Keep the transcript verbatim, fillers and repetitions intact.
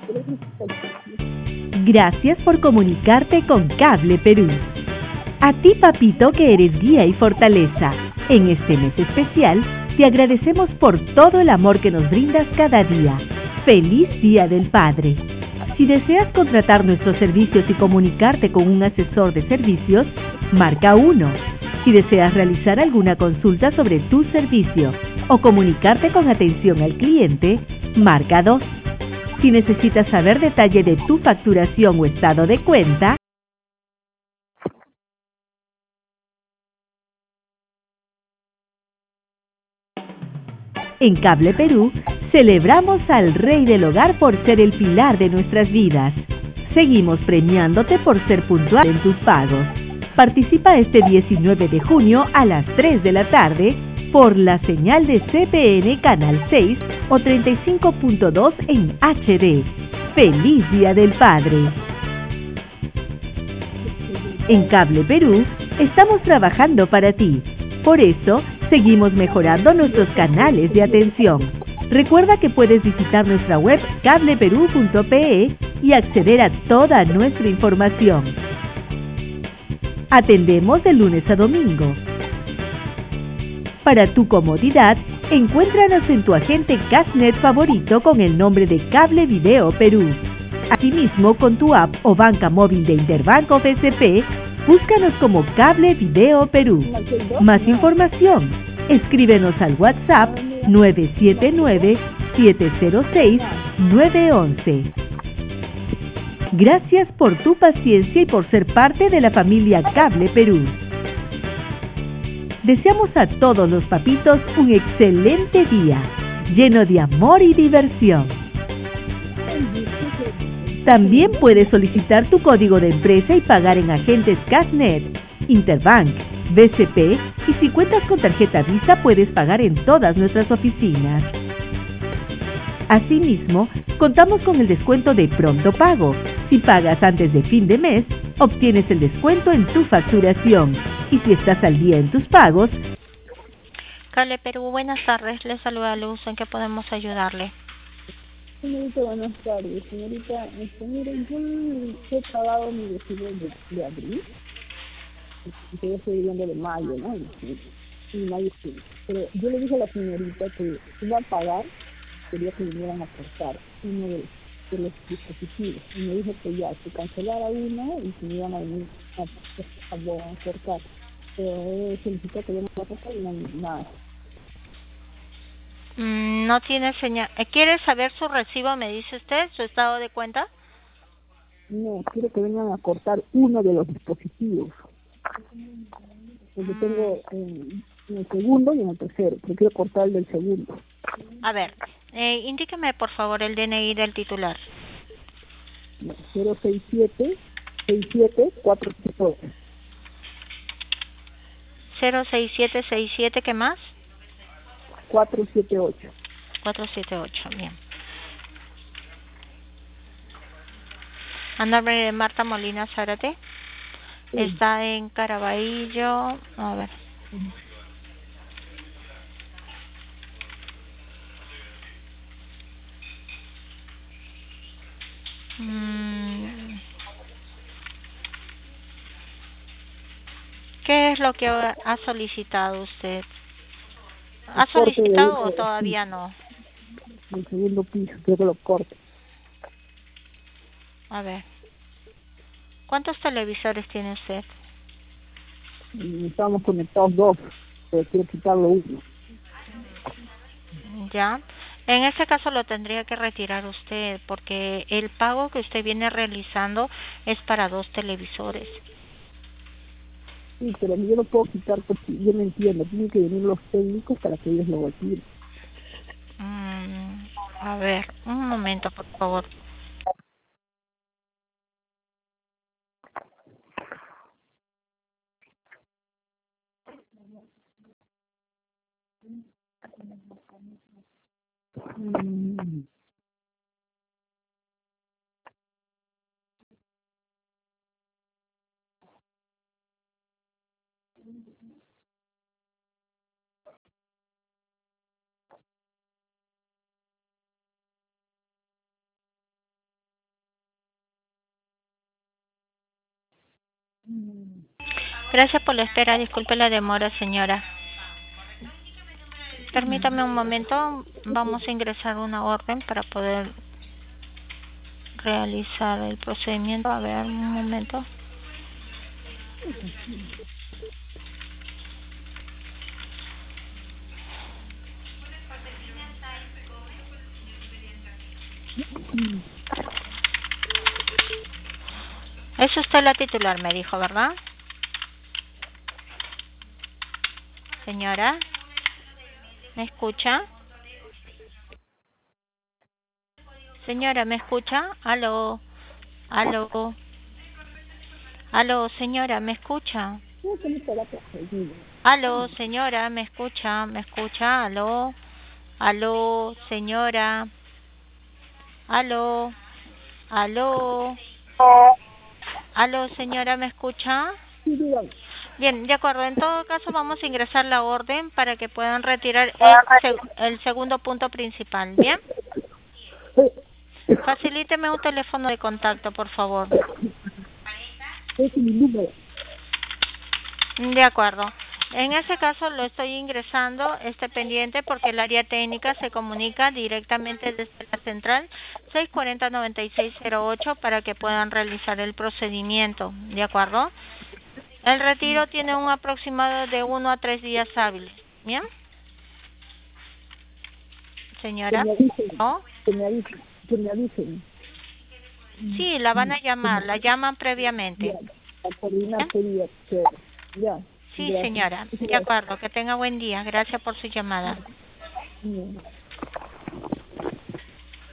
Gracias por comunicarte con Cable Perú. A ti, papito, que eres guía y fortaleza. En este mes especial, te agradecemos por todo el amor que nos brindas cada día. ¡Feliz Día del Padre! Si deseas contratar nuestros servicios y comunicarte con un asesor de servicios, marca uno. Si deseas realizar alguna consulta sobre tu servicio o comunicarte con atención al cliente, marca dos. Si necesitas saber detalle de tu facturación o estado de cuenta, en Cable Perú, celebramos al Rey del Hogar por ser el pilar de nuestras vidas. Seguimos premiándote por ser puntual en tus pagos. Participa este diecinueve de junio a las tres de la tarde por la señal de C P N Canal seis o treinta y cinco punto dos en H D. ¡Feliz Día del Padre! En Cable Perú, estamos trabajando para ti. Por eso, seguimos mejorando nuestros canales de atención. Recuerda que puedes visitar nuestra web cable perú punto pe y acceder a toda nuestra información. Atendemos de lunes a domingo. Para tu comodidad, encuéntranos en tu agente Cashnet favorito con el nombre de Cable Video Perú. Asimismo, con tu app o banca móvil de Interbanco B C P, búscanos como Cable Video Perú. Más información, escríbenos al WhatsApp nueve siete nueve, siete cero seis, nueve uno uno. Gracias por tu paciencia y por ser parte de la familia Cable Perú. Deseamos a todos los papitos un excelente día, lleno de amor y diversión. También puedes solicitar tu código de empresa y pagar en agentes Cashnet, Interbank, B C P y si cuentas con tarjeta Visa puedes pagar en todas nuestras oficinas. Asimismo, contamos con el descuento de Pronto Pago. Si pagas antes de fin de mes, obtienes el descuento en tu facturación. Y si estás al día en tus pagos... Cable Perú, buenas tardes. Le saluda Luz. ¿En qué podemos ayudarle? Señorita, buenas tardes. Señorita, este, miren, yo he pagado mi recibo de, de abril, que yo estoy viviendo de mayo, ¿no? Y mayo sí. Pero yo le dije a la señorita que iba a pagar, quería que vinieran a cortar uno de, de los dispositivos. Y me dijo que ya, que cancelara uno y que me iban a venir a, a, a cortar. Pero he solicitado que vengan a cortar y no nada. No tiene señal. ¿Quiere saber su recibo, me dice usted, su estado de cuenta? No, quiero que vengan a cortar uno de los dispositivos. Porque mm. tengo en, en el segundo y en el tercero. Pero quiero cortar el del segundo. A ver, eh, indíqueme por favor el D N I del titular. cero seis siete, seis siete, cuatro siete ocho. cero seis siete seis siete, ¿qué más? cuatro siete ocho. cuatro siete ocho, bien. A nombre de Marta Molina Zárate. Sí. Está en Caraballo. A ver. Mm. ¿Qué es lo que ha solicitado usted? ¿Ha solicitado o todavía no? El segundo piso, quiero que lo corte. A ver. ¿Cuántos televisores tiene usted? Estamos conectados dos, pero quiero quitarlo uno. Ya. En este caso lo tendría que retirar usted, porque el pago que usted viene realizando es para dos televisores. Sí, pero yo no puedo quitar porque yo no entiendo. Tienen que venir los técnicos para que ellos lo retiren. Mm, a ver, un momento, por favor. Mm. Gracias por la espera. Disculpe la demora, señora. Permítame un momento. Vamos a ingresar una orden para poder realizar el procedimiento. A ver, un momento. Es usted la titular, me dijo, ¿verdad? Señora, ¿me escucha? Señora, ¿me escucha? Aló, aló, aló, señora, ¿me escucha? Aló, señora, ¿me escucha? ¿Me escucha? Aló, aló, señora, aló, aló, aló, señora, ¿me escucha? Bien, de acuerdo. En todo caso, vamos a ingresar la orden para que puedan retirar el, seg el segundo punto principal. ¿Bien? Facilíteme un teléfono de contacto, por favor. De acuerdo. En ese caso lo estoy ingresando, esté pendiente porque el área técnica se comunica directamente desde la central seis cuatro cero, nueve seis cero ocho para que puedan realizar el procedimiento. ¿De acuerdo? El retiro tiene un aproximado de uno a tres días hábiles. ¿Bien? Señora. Que me avisen, ¿No? que me avisen, que me avisen. Sí, la van a llamar, la llaman previamente. Ya, a coordinar sería que ya. Sí, Gracias. señora. De acuerdo. Que tenga buen día. Gracias por su llamada. Bien.